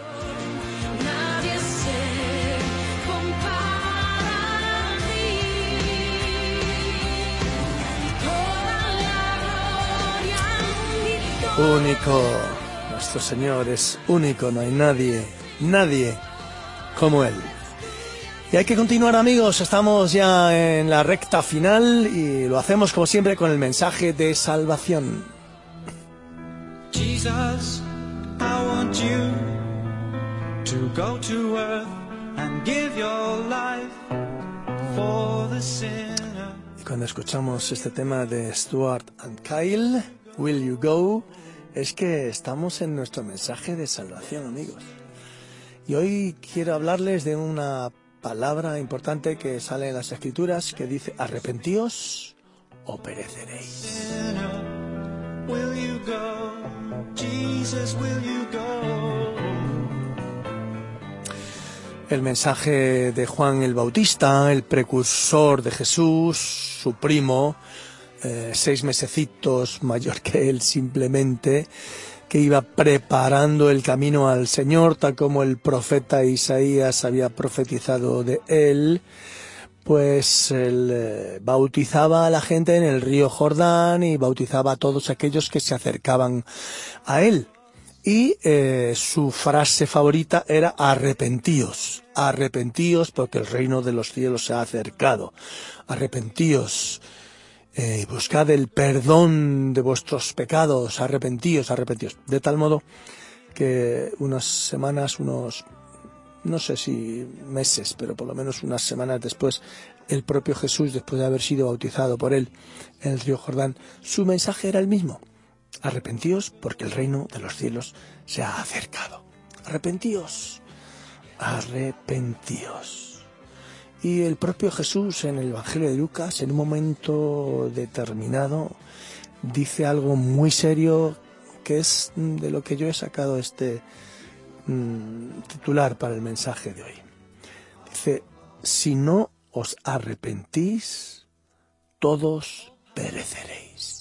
Speaker 6: Nadie se compara a ti. Toda la gloria y toda
Speaker 2: Único, nuestro Señor es único, no hay nadie, nadie como Él. Y hay que continuar, amigos, estamos ya en la recta final y lo hacemos como siempre con el mensaje de salvación.
Speaker 1: Jesus, I want you to go to earth and give your life for the sinner.
Speaker 2: Y cuando escuchamos este tema de Stuart and Kyle, Will You Go, es que estamos en nuestro mensaje de salvación, amigos. Y hoy quiero hablarles de una palabra importante que sale en las Escrituras que dice: arrepentíos o pereceréis.
Speaker 1: Will you go? Jesus, will you go?
Speaker 2: El mensaje de Juan el Bautista, el precursor de Jesús, su primo, eh, seis mesecitos mayor que él simplemente, que iba preparando el camino al Señor, tal como el profeta Isaías había profetizado de él, pues él eh, bautizaba a la gente en el río Jordán y bautizaba a todos aquellos que se acercaban a él. Y eh, su frase favorita era: arrepentíos, arrepentíos porque el reino de los cielos se ha acercado, arrepentíos. Eh, buscad el perdón de vuestros pecados, arrepentíos, arrepentíos. De tal modo que unas semanas, unos, no sé si meses, pero por lo menos unas semanas después, el propio Jesús, después de haber sido bautizado por él en el río Jordán, su mensaje era el mismo: arrepentíos porque el reino de los cielos se ha acercado. Arrepentíos, arrepentíos. Y el propio Jesús en el Evangelio de Lucas, en un momento determinado, dice algo muy serio, que es de lo que yo he sacado este mmm, titular para el mensaje de hoy. Dice: si no os arrepentís, todos pereceréis.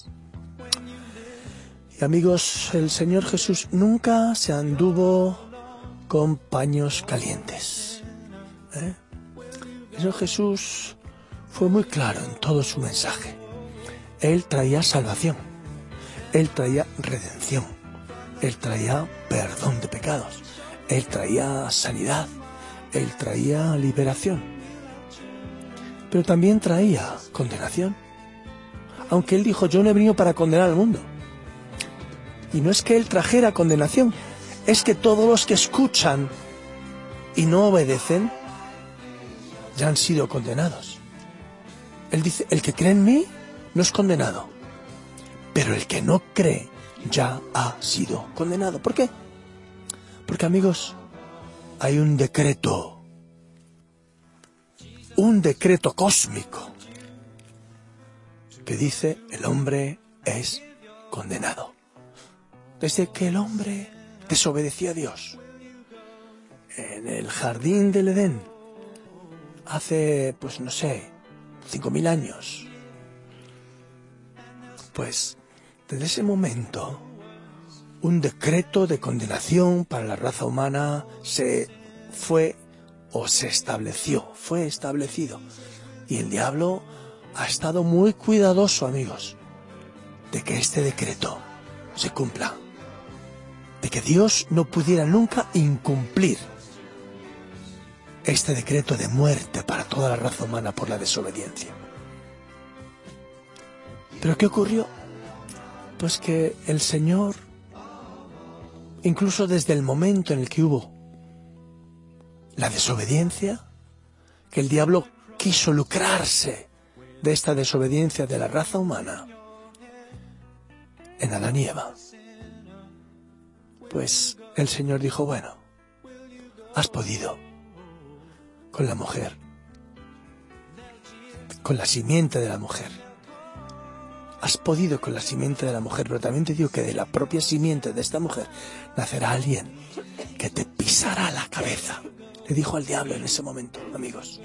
Speaker 2: Y amigos, el Señor Jesús nunca se anduvo con paños calientes, ¿eh? Pero Jesús fue muy claro en todo su mensaje. Él traía salvación, Él traía redención, Él traía perdón de pecados, Él traía sanidad, Él traía liberación. Pero también traía condenación. Aunque Él dijo: yo no he venido para condenar al mundo. Y no es que Él trajera condenación, es que todos los que escuchan y no obedecen ya han sido condenados. Él dice: el que cree en mí no es condenado, pero el que no cree ya ha sido condenado. ¿Por qué? Porque, amigos, hay un decreto, un decreto cósmico que dice: el hombre es condenado. Desde que el hombre desobedeció a Dios en el jardín del Edén, hace, pues no sé, cinco mil años. Pues, desde ese momento, un decreto de condenación para la raza humana se fue o se estableció, fue establecido. Y el diablo ha estado muy cuidadoso, amigos, de que este decreto se cumpla. De que Dios no pudiera nunca incumplir este decreto de muerte para toda la raza humana por la desobediencia. ¿Pero qué ocurrió? Pues que el Señor, incluso desde el momento en el que hubo la desobediencia, que el diablo quiso lucrarse de esta desobediencia de la raza humana en Adán y Eva, pues el Señor dijo: bueno, has podido con la mujer, con la simiente de la mujer. Has podido con la simiente de la mujer, pero también te digo que de la propia simiente de esta mujer nacerá alguien que te pisará la cabeza. Le dijo al diablo en ese momento, amigos.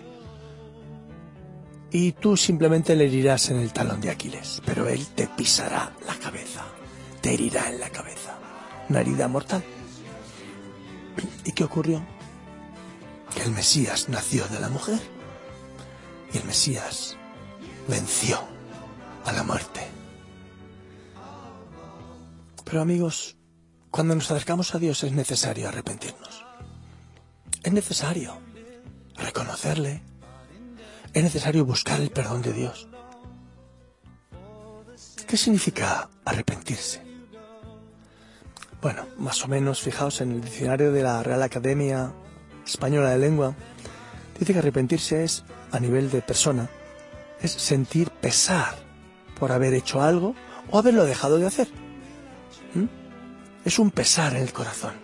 Speaker 2: Y tú simplemente le herirás en el talón de Aquiles, pero él te pisará la cabeza, te herirá en la cabeza. Una herida mortal. ¿Y qué ocurrió? Que el Mesías nació de la mujer y el Mesías venció a la muerte. Pero, amigos, cuando nos acercamos a Dios es necesario arrepentirnos. Es necesario reconocerle. Es necesario buscar el perdón de Dios. ¿Qué significa arrepentirse? Bueno, más o menos, fijaos en el diccionario de la Real Academia Española de Lengua, dice que arrepentirse es, a nivel de persona, es sentir pesar por haber hecho algo o haberlo dejado de hacer. ¿Mm? Es un pesar en el corazón,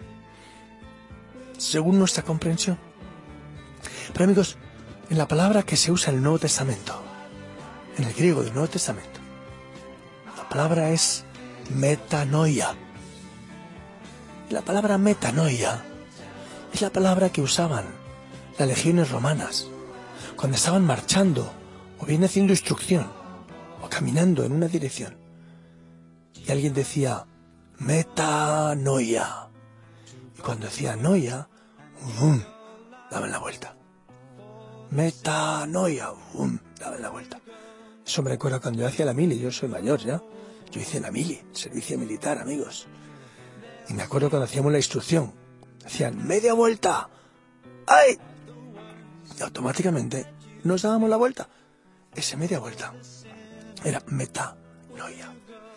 Speaker 2: según nuestra comprensión. Pero amigos, en la palabra que se usa en el Nuevo Testamento, en el griego del Nuevo Testamento, la palabra es metanoia. La palabra metanoia es la palabra que usaban las legiones romanas cuando estaban marchando o bien haciendo instrucción o caminando en una dirección. Y alguien decía metanoia. Y cuando decía noia, um, daban la vuelta. Metanoia, um, daban la vuelta. Eso me recuerda cuando yo hacía la mili, yo soy mayor ya. Yo hice la mili, servicio militar, amigos. Y me acuerdo cuando hacíamos la instrucción, hacían media vuelta, ¡ay! Y automáticamente nos dábamos la vuelta. Esa media vuelta era metanoia.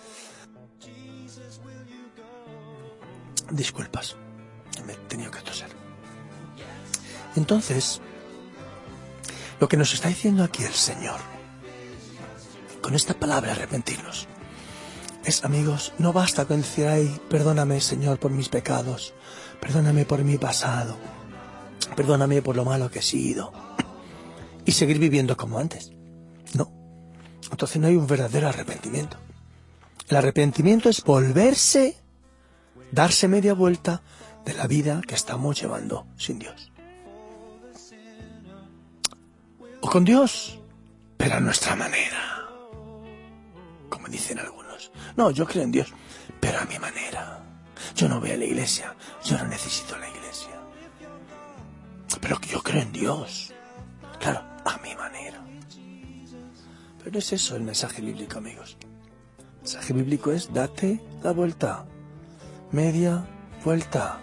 Speaker 2: Disculpas, me he tenido que toser. Entonces, lo que nos está diciendo aquí el Señor, con esta palabra arrepentirnos, es, amigos, no basta con decir, ay, perdóname, Señor, por mis pecados, perdóname por mi pasado, perdóname por lo malo que he sido, y seguir viviendo como antes. No. Entonces no hay un verdadero arrepentimiento. El arrepentimiento es volverse, darse media vuelta de la vida que estamos llevando sin Dios. O con Dios, pero a nuestra manera, como dicen algunos. No, yo creo en Dios, pero a mi manera. Yo no voy a la iglesia, yo no necesito la iglesia. Pero yo creo en Dios. Claro, a mi manera. Pero no es eso el mensaje bíblico, amigos. El mensaje bíblico es, date la vuelta. Media vuelta.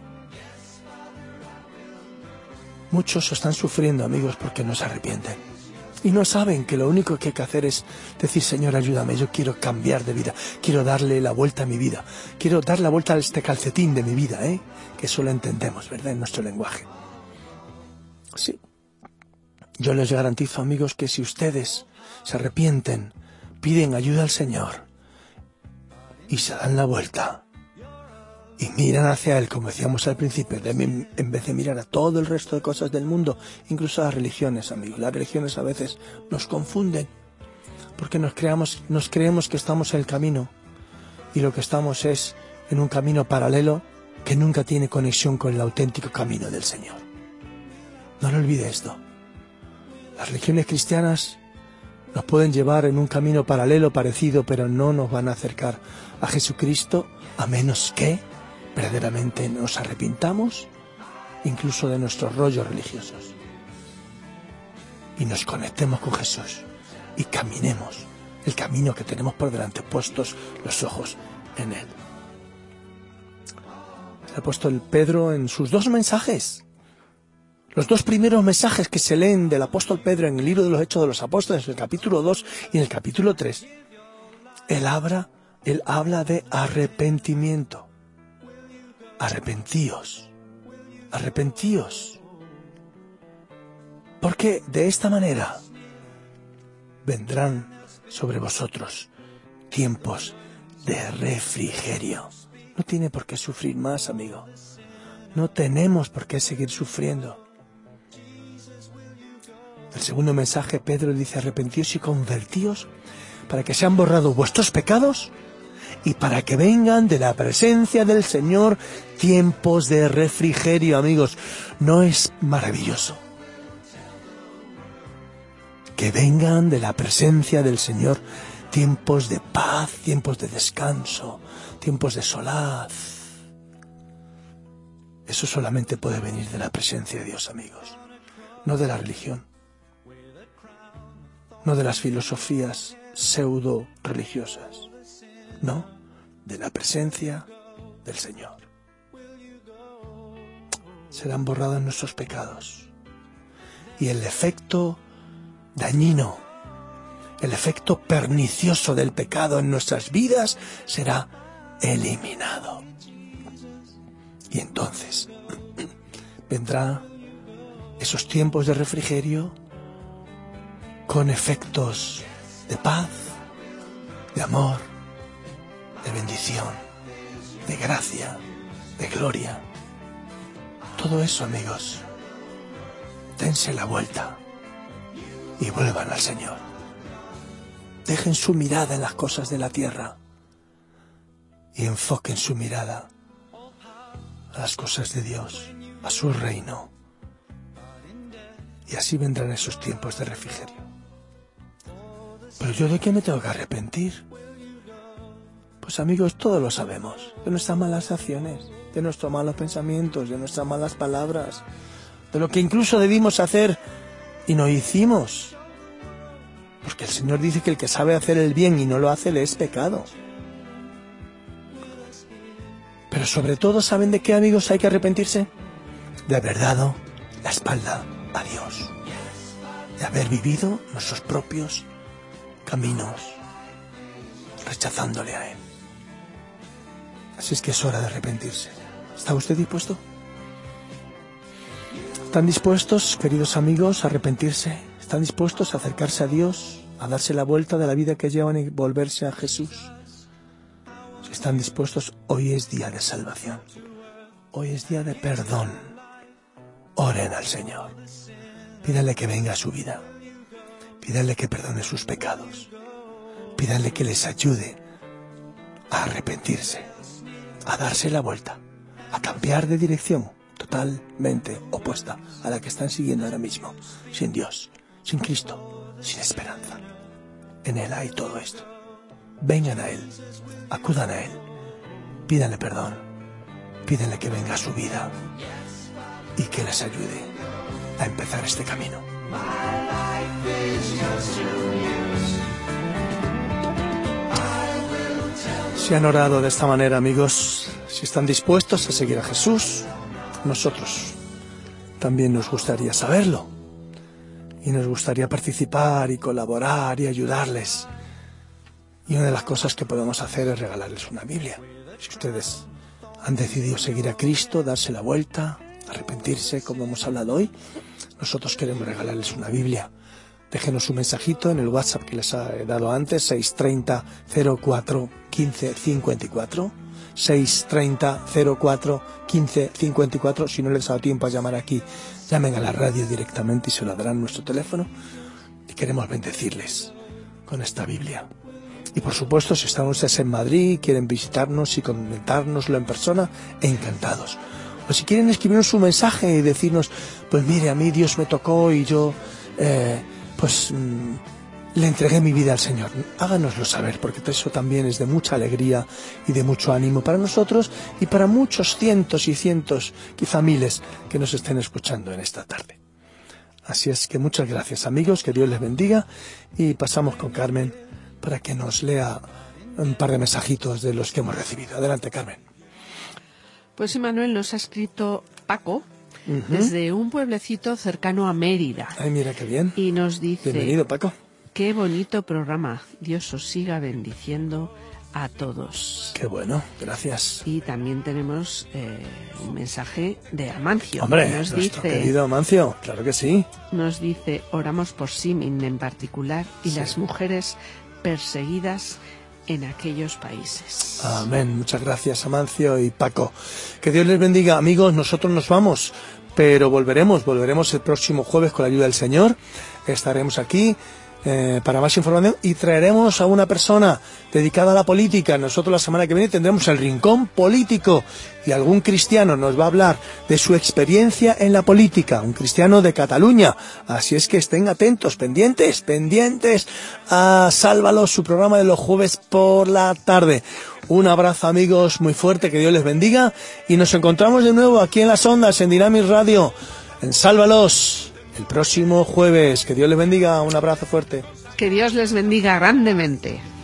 Speaker 2: Muchos están sufriendo, amigos, porque no se arrepienten. Y no saben que lo único que hay que hacer es decir, Señor, ayúdame, yo quiero cambiar de vida, quiero darle la vuelta a mi vida, quiero dar la vuelta a este calcetín de mi vida, ¿eh? Que eso lo entendemos, ¿verdad?, en nuestro lenguaje. Sí. Yo les garantizo, amigos, que si ustedes se arrepienten, piden ayuda al Señor y se dan la vuelta y miran hacia Él, como decíamos al principio, en vez de mirar a todo el resto de cosas del mundo, incluso a las religiones, amigos. Las religiones a veces nos confunden, porque nos creamos, nos creemos que estamos en el camino, y lo que estamos es en un camino paralelo que nunca tiene conexión con el auténtico camino del Señor. No lo olvide esto. Las religiones cristianas nos pueden llevar en un camino paralelo, parecido, pero no nos van a acercar a Jesucristo, a menos que verdaderamente nos arrepintamos incluso de nuestros rollos religiosos y nos conectemos con Jesús y caminemos el camino que tenemos por delante, puestos los ojos en Él. El apóstol Pedro, en sus dos mensajes, los dos primeros mensajes que se leen del apóstol Pedro en el libro de los Hechos de los Apóstoles, en el capítulo dos y en el capítulo tres, él habla, él habla de arrepentimiento. Arrepentíos, arrepentíos, porque de esta manera vendrán sobre vosotros tiempos de refrigerio. No tiene por qué sufrir más, amigo. No tenemos por qué seguir sufriendo. El segundo mensaje, Pedro dice, arrepentíos y convertíos para que sean borrados vuestros pecados y para que vengan de la presencia del Señor tiempos de refrigerio, amigos. ¿No es maravilloso? Que vengan de la presencia del Señor tiempos de paz, tiempos de descanso, tiempos de solaz. Eso solamente puede venir de la presencia de Dios, amigos. No de la religión. No de las filosofías pseudo religiosas. No, de la presencia del Señor. Serán borrados nuestros pecados y el efecto dañino, el efecto pernicioso del pecado en nuestras vidas será eliminado. Y entonces vendrá esos tiempos de refrigerio con efectos de paz, de amor, de bendición, de gracia, de gloria. Todo eso, amigos, dense la vuelta y vuelvan al Señor. Dejen su mirada en las cosas de la tierra y enfoquen su mirada a las cosas de Dios, a su reino. Y así vendrán esos tiempos de refrigerio. ¿Pero yo de qué me tengo que arrepentir? Pues amigos, todos lo sabemos, de nuestras malas acciones, de nuestros malos pensamientos, de nuestras malas palabras, de lo que incluso debimos hacer y no hicimos. Porque el Señor dice que el que sabe hacer el bien y no lo hace le es pecado. Pero sobre todo, ¿saben de qué, amigos, hay que arrepentirse? De haber dado la espalda a Dios, de haber vivido nuestros propios caminos, rechazándole a Él. Así es que es hora de arrepentirse. ¿Está usted dispuesto? ¿Están dispuestos, queridos amigos, a arrepentirse? ¿Están dispuestos a acercarse a Dios, a darse la vuelta de la vida que llevan y volverse a Jesús? Si están dispuestos, hoy es día de salvación. Hoy es día de perdón. Oren al Señor. Pídanle que venga a su vida. Pídanle que perdone sus pecados. Pídanle que les ayude a arrepentirse, a darse la vuelta, a cambiar de dirección totalmente opuesta a la que están siguiendo ahora mismo, sin Dios, sin Cristo, sin esperanza. En Él hay todo esto. Vengan a Él, acudan a Él, pídanle perdón, pídanle que venga a su vida y que les ayude a empezar este camino. Si han orado de esta manera, amigos, si están dispuestos a seguir a Jesús, nosotros también nos gustaría saberlo. Y nos gustaría participar y colaborar y ayudarles. Y una de las cosas que podemos hacer es regalarles una Biblia. Si ustedes han decidido seguir a Cristo, darse la vuelta, arrepentirse, como hemos hablado hoy, nosotros queremos regalarles una Biblia. Déjenos un mensajito en el WhatsApp que les he dado antes, seis treinta, cero cuatro, quince cincuenta y cuatro. seis treinta, cero cuatro, quince cincuenta y cuatro. Si no les ha dado tiempo a llamar aquí, llamen a la radio directamente y se lo darán nuestro teléfono. Y queremos bendecirles con esta Biblia. Y por supuesto, si están ustedes en Madrid y quieren visitarnos y comentárnoslo en persona, encantados. O si quieren escribirnos un mensaje y decirnos, pues mire, a mí Dios me tocó y yo... Eh, pues mmm, le entregué mi vida al Señor. Háganoslo saber, porque eso también es de mucha alegría y de mucho ánimo para nosotros y para muchos cientos y cientos, quizá miles, que nos estén escuchando en esta tarde. Así es que muchas gracias, amigos, que Dios les bendiga, y pasamos con Carmen para que nos lea un par de mensajitos de los que hemos recibido. Adelante, Carmen.
Speaker 3: Pues Manuel, nos ha escrito Paco,
Speaker 2: Uh-huh.
Speaker 3: desde un pueblecito cercano a Mérida.
Speaker 2: Ay, mira qué bien.
Speaker 3: Y nos dice...
Speaker 2: Bienvenido, Paco.
Speaker 3: Qué bonito programa. Dios os siga bendiciendo a todos.
Speaker 2: Qué bueno, gracias.
Speaker 3: Y también tenemos eh, un mensaje de Amancio.
Speaker 2: Hombre,
Speaker 3: nos
Speaker 2: nuestro
Speaker 3: dice,
Speaker 2: querido Amancio, claro que sí.
Speaker 3: Nos dice, oramos por Simin en particular y
Speaker 2: Sí.
Speaker 3: las mujeres perseguidas en aquellos países.
Speaker 2: Amén. Muchas gracias, Amancio y Paco. Que Dios les bendiga, amigos. Nosotros nos vamos, pero volveremos, volveremos el próximo jueves con la ayuda del Señor. Estaremos aquí eh, para más información y traeremos a una persona dedicada a la política. Nosotros la semana que viene tendremos el Rincón Político y algún cristiano nos va a hablar de su experiencia en la política, un cristiano de Cataluña. Así es que estén atentos, pendientes, pendientes a Sálvalo, su programa de los jueves por la tarde. Un abrazo, amigos, muy fuerte, que Dios les bendiga, y nos encontramos de nuevo aquí en las ondas, en Dinamis Radio, en Sálvalos, el próximo jueves. Que Dios les bendiga, un abrazo fuerte.
Speaker 3: Que Dios les bendiga grandemente.